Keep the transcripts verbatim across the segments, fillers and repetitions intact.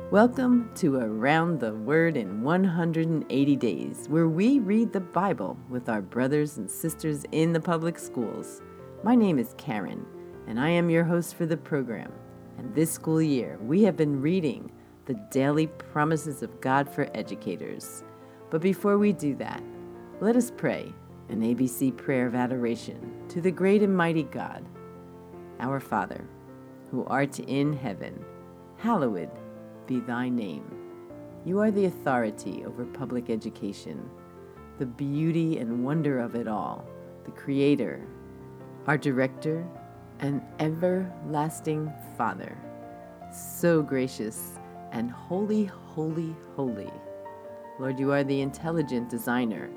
Welcome to Around the Word in one hundred eighty Days, where we read the Bible with our brothers and sisters in the public schools. My name is Karen, and I am your host for the program. And this school year, we have been reading the Daily Promises of God for Educators. But before we do that, let us pray an A B C prayer of adoration to the great and mighty God. Our Father, who art in heaven, hallowed be thy name. You are the authority over public education, the beauty and wonder of it all, the Creator, our Director, and everlasting Father. So gracious and holy, holy, holy. Lord, you are the intelligent designer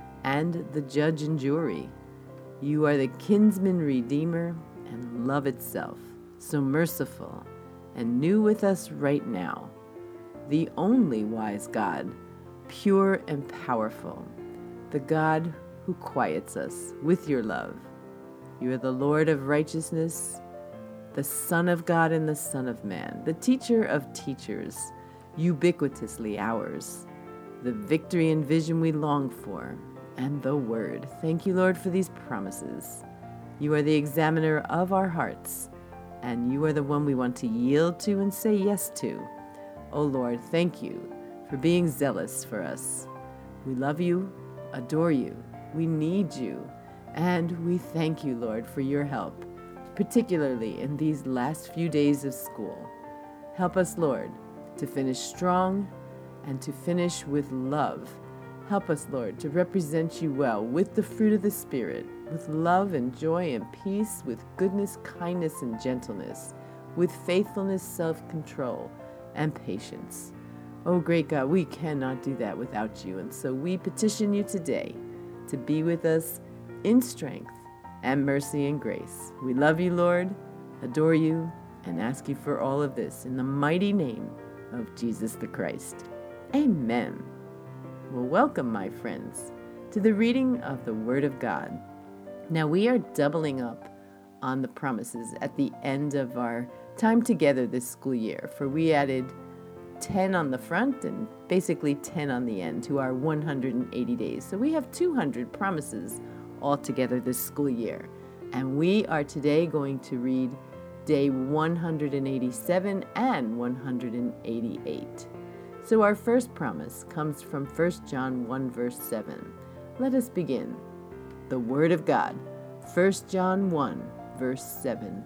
and the judge and jury. You are the kinsman redeemer and love itself, so merciful and new with us right now, the only wise God, pure and powerful, the God who quiets us with your love. You are the Lord of righteousness, the Son of God and the Son of Man, the teacher of teachers, ubiquitously ours, the victory and vision we long for, and the Word. Thank you, Lord, for these promises. You are the examiner of our hearts, and you are the one we want to yield to and say yes to. Oh Lord, thank you for being zealous for us. We love you, adore you, we need you, and we thank you, Lord, for your help, particularly in these last few days of school. Help us, Lord, to finish strong and to finish with love. Help us, Lord, to represent you well with the fruit of the Spirit, with love and joy and peace, with goodness, kindness, and gentleness, with faithfulness, self-control, and patience. Oh, great God, we cannot do that without you, and so we petition you today to be with us in strength and mercy and grace. We love you, Lord, adore you, and ask you for all of this in the mighty name of Jesus the Christ. Amen. Well, welcome, my friends, to the reading of the Word of God. Now, we are doubling up on the promises at the end of our time together this school year, for we added ten on the front and basically ten on the end to our one hundred eighty days. So we have two hundred promises altogether this school year. And we are today going to read day one hundred eighty-seven and one hundred eighty-eight. So our first promise comes from First John one, verse seven. Let us begin. The Word of God, First John one, verse seven.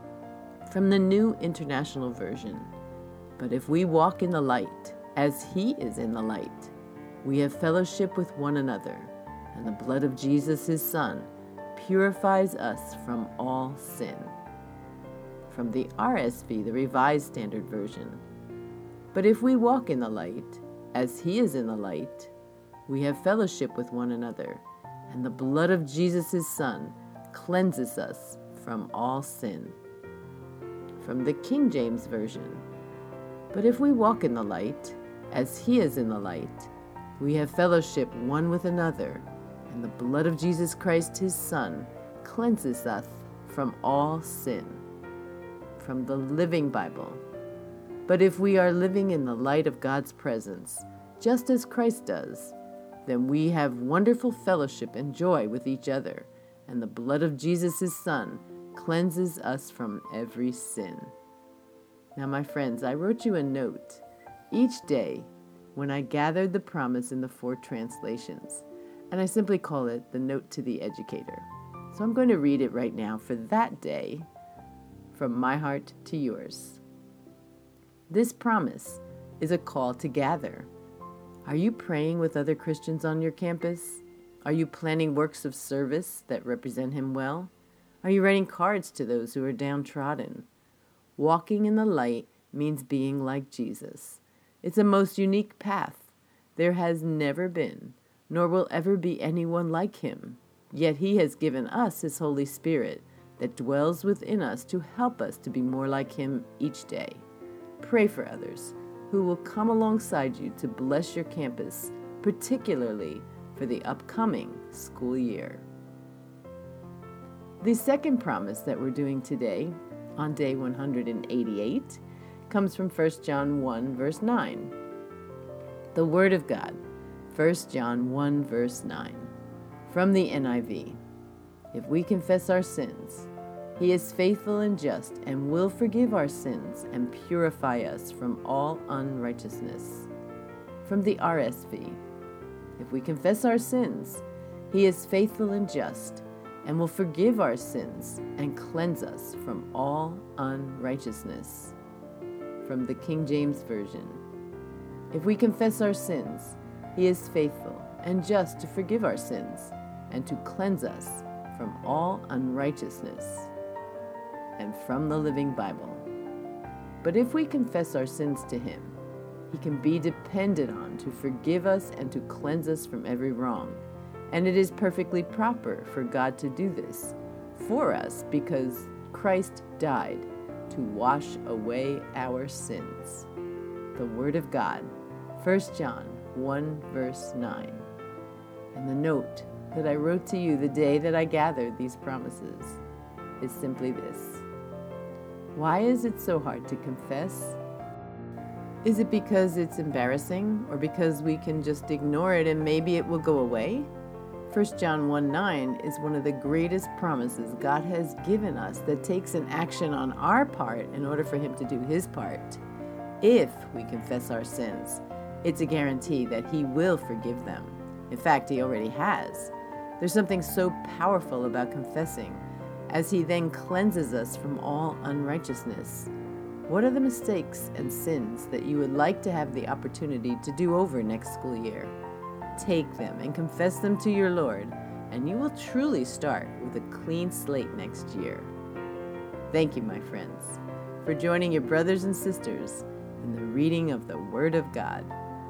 From the New International Version. But if we walk in the light, as He is in the light, we have fellowship with one another, and the blood of Jesus, His Son, purifies us from all sin. From the R S V, the Revised Standard Version. But if we walk in the light, as He is in the light, we have fellowship with one another, and the blood of Jesus, His Son, cleanses us from all sin. From the King James Version. But if we walk in the light, as He is in the light, we have fellowship one with another, and the blood of Jesus Christ, His Son, cleanses us from all sin. From the Living Bible. But if we are living in the light of God's presence, just as Christ does, then we have wonderful fellowship and joy with each other, and the blood of Jesus, His Son, cleanses us from every sin. Now, my friends, I wrote you a note each day when I gathered the promise in the four translations, and I simply call it the Note to the Educator. So I'm going to read it right now for that day, from my heart to yours. This promise is a call to gather. Are you praying with other Christians on your campus? Are you planning works of service that represent Him well? Are you writing cards to those who are downtrodden? Walking in the light means being like Jesus. It's a most unique path. There has never been, nor will ever be anyone like Him. Yet He has given us His Holy Spirit that dwells within us to help us to be more like Him each day. Pray for others who will come alongside you to bless your campus, particularly for the upcoming school year. The second promise that we're doing today, on day one hundred eighty-eight, comes from First John one, verse nine. The Word of God, First John one, verse nine. From the N I V. If we confess our sins, He is faithful and just and will forgive our sins and purify us from all unrighteousness. From the R S V. If we confess our sins, He is faithful and just and will forgive our sins and cleanse us from all unrighteousness. From the King James Version. If we confess our sins, He is faithful and just to forgive our sins and to cleanse us from all unrighteousness. And from the Living Bible. But if we confess our sins to Him, He can be depended on to forgive us and to cleanse us from every wrong. And it is perfectly proper for God to do this for us because Christ died to wash away our sins. The Word of God, First John one, verse nine. And the note that I wrote to you the day that I gathered these promises is simply this. Why is it so hard to confess? Is it because it's embarrassing or because we can just ignore it and maybe it will go away? First John one nine is one of the greatest promises God has given us that takes an action on our part in order for Him to do His part. If we confess our sins, it's a guarantee that He will forgive them. In fact, He already has. There's something so powerful about confessing, as He then cleanses us from all unrighteousness. What are the mistakes and sins that you would like to have the opportunity to do over next school year? Take them and confess them to your Lord, and you will truly start with a clean slate next year. Thank you, my friends, for joining your brothers and sisters in the reading of the Word of God.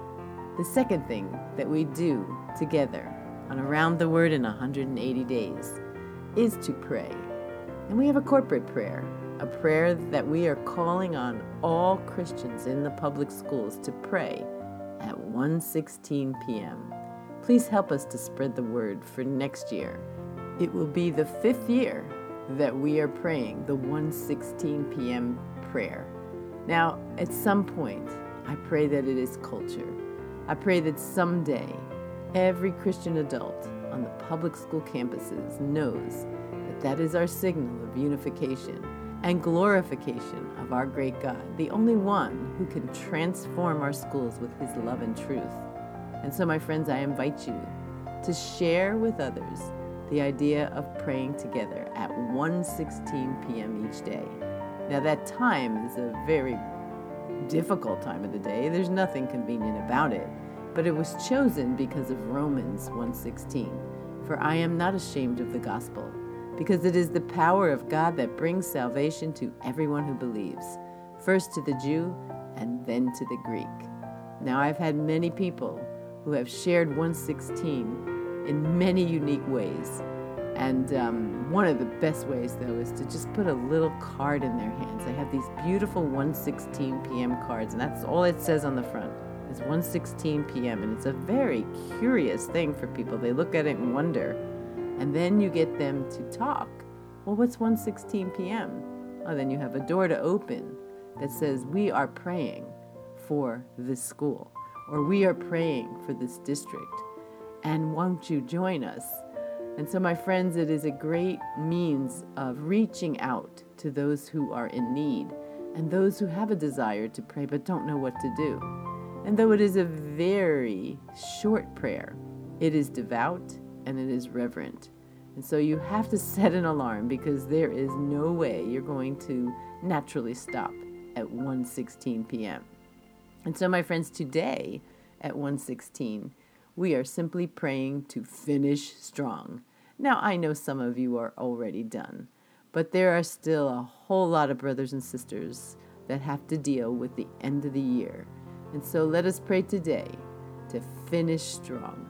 The second thing that we do together on Around the Word in one hundred eighty days is to pray. And we have a corporate prayer, a prayer that we are calling on all Christians in the public schools to pray at one sixteen p.m. Please help us to spread the word for next year. It will be the fifth year that we are praying the one sixteen p.m. prayer. Now, at some point, I pray that it is culture. I pray that someday every Christian adult on the public school campuses knows that that is our signal of unification and glorification of our great God, the only one who can transform our schools with His love and truth. And so, my friends, I invite you to share with others the idea of praying together at one sixteen p.m. each day. Now, that time is a very difficult time of the day. There's nothing convenient about it, but it was chosen because of Romans one sixteen. For I am not ashamed of the gospel, because it is the power of God that brings salvation to everyone who believes, first to the Jew and then to the Greek. Now, I've had many people who have shared one sixteen in many unique ways. And um, one of the best ways, though, is to just put a little card in their hands. They have these beautiful one sixteen p.m. cards, and that's all it says on the front. It's one sixteen p.m., and it's a very curious thing for people. They look at it and wonder. And then you get them to talk. Well, what's one sixteen p.m.? Oh, then you have a door to open that says, we are praying for this school, or we are praying for this district, and won't you join us? And so, my friends, it is a great means of reaching out to those who are in need and those who have a desire to pray but don't know what to do. And though it is a very short prayer, it is devout and it is reverent. And so you have to set an alarm because there is no way you're going to naturally stop at one sixteen p.m. And so, my friends, today at one sixteen, we are simply praying to finish strong. Now, I know some of you are already done, but there are still a whole lot of brothers and sisters that have to deal with the end of the year. And so let us pray today to finish strong.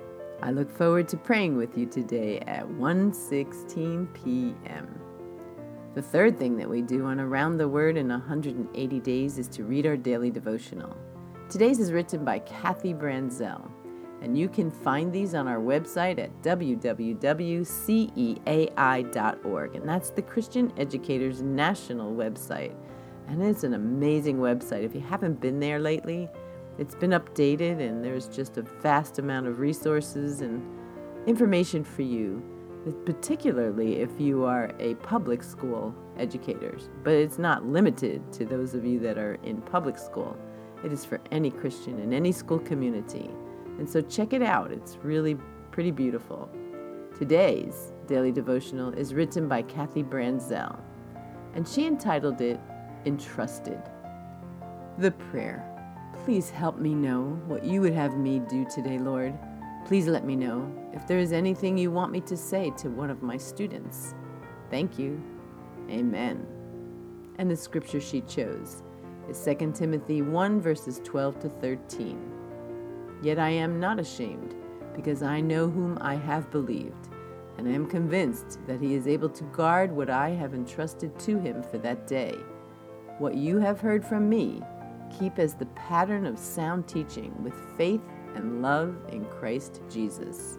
I look forward to praying with you today at one sixteen p.m. The third thing that we do on Around the Word in one hundred eighty days is to read our daily devotional. Today's is written by Kathy Branzell, and you can find these on our website at w w w dot ceai dot org, and that's the Christian Educators National website. And it's an amazing website. If you haven't been there lately, it's been updated and there's just a vast amount of resources and information for you, particularly if you are a public school educator. But it's not limited to those of you that are in public school. It is for any Christian in any school community. And so check it out. It's really pretty beautiful. Today's daily devotional is written by Kathy Branzell, and she entitled it Entrusted. The prayer. Please help me know what you would have me do today, Lord. Please let me know if there is anything you want me to say to one of my students. Thank you. Amen. And the scripture she chose is Second Timothy one, verses twelve to thirteen. Yet I am not ashamed, because I know whom I have believed, and I am convinced that he is able to guard what I have entrusted to him for that day. What you have heard from me, keep as the pattern of sound teaching with faith and love in Christ Jesus.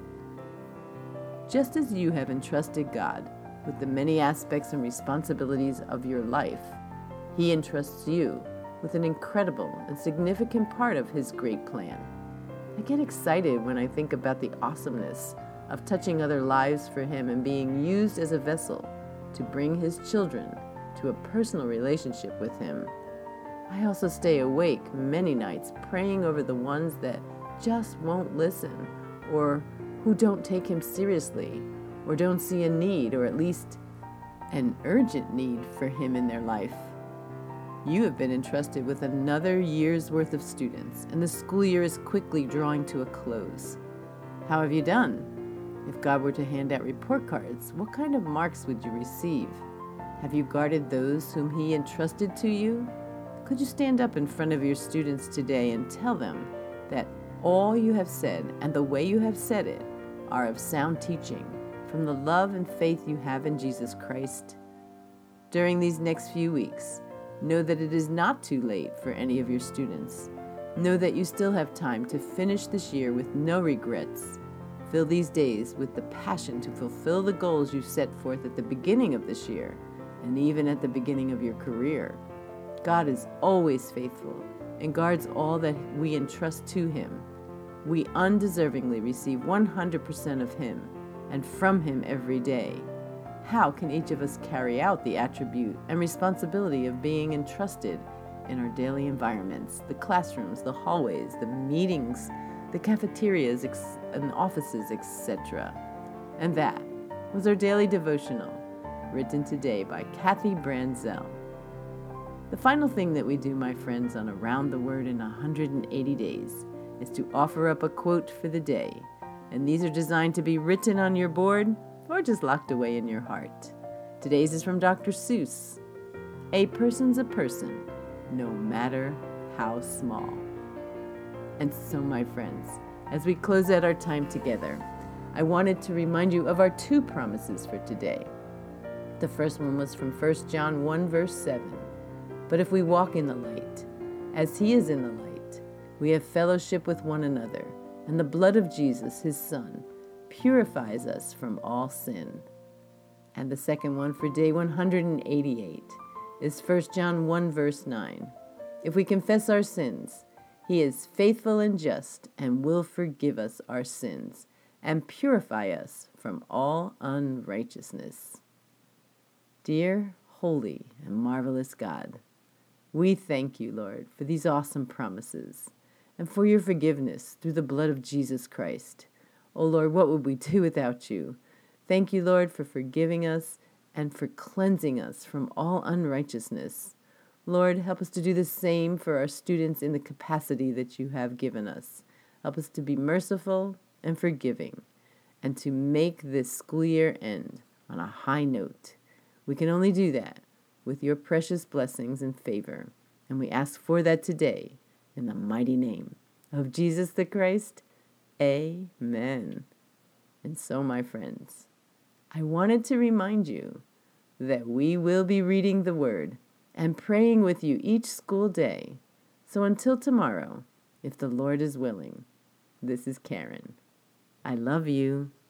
Just as you have entrusted God with the many aspects and responsibilities of your life, he entrusts you with an incredible and significant part of his great plan. I get excited when I think about the awesomeness of touching other lives for him and being used as a vessel to bring his children to a personal relationship with him. I also stay awake many nights praying over the ones that just won't listen, or who don't take him seriously, or don't see a need, or at least an urgent need for him in their life. You have been entrusted with another year's worth of students, and the school year is quickly drawing to a close. How have you done? If God were to hand out report cards, what kind of marks would you receive? Have you guarded those whom he entrusted to you? Could you stand up in front of your students today and tell them that all you have said and the way you have said it are of sound teaching from the love and faith you have in Jesus Christ? During these next few weeks, know that it is not too late for any of your students. Know that you still have time to finish this year with no regrets. Fill these days with the passion to fulfill the goals you set forth at the beginning of this year and even at the beginning of your career. God is always faithful and guards all that we entrust to him. We undeservingly receive one hundred percent of him and from him every day. How can each of us carry out the attribute and responsibility of being entrusted in our daily environments, the classrooms, the hallways, the meetings, the cafeterias, ex- and offices, et cetera? And that was our daily devotional, written today by Kathy Branzell. The final thing that we do, my friends, on Around the Word in one hundred eighty days is to offer up a quote for the day. And these are designed to be written on your board or just locked away in your heart. Today's is from Doctor Seuss. A person's a person, no matter how small. And so, my friends, as we close out our time together, I wanted to remind you of our two promises for today. The first one was from First John one, verse seven. But if we walk in the light, as he is in the light, we have fellowship with one another, and the blood of Jesus, his Son, purifies us from all sin. And the second one for day one hundred eighty-eight is First John one, verse nine. If we confess our sins, he is faithful and just and will forgive us our sins and purify us from all unrighteousness. Dear, holy, and marvelous God, we thank you, Lord, for these awesome promises and for your forgiveness through the blood of Jesus Christ. Oh, Lord, what would we do without you? Thank you, Lord, for forgiving us and for cleansing us from all unrighteousness. Lord, help us to do the same for our students in the capacity that you have given us. Help us to be merciful and forgiving and to make this school year end on a high note. We can only do that with your precious blessings and favor, and we ask for that today in the mighty name of Jesus the Christ. Amen. And so, my friends, I wanted to remind you that we will be reading the Word and praying with you each school day. So until tomorrow, if the Lord is willing, this is Karen. I love you.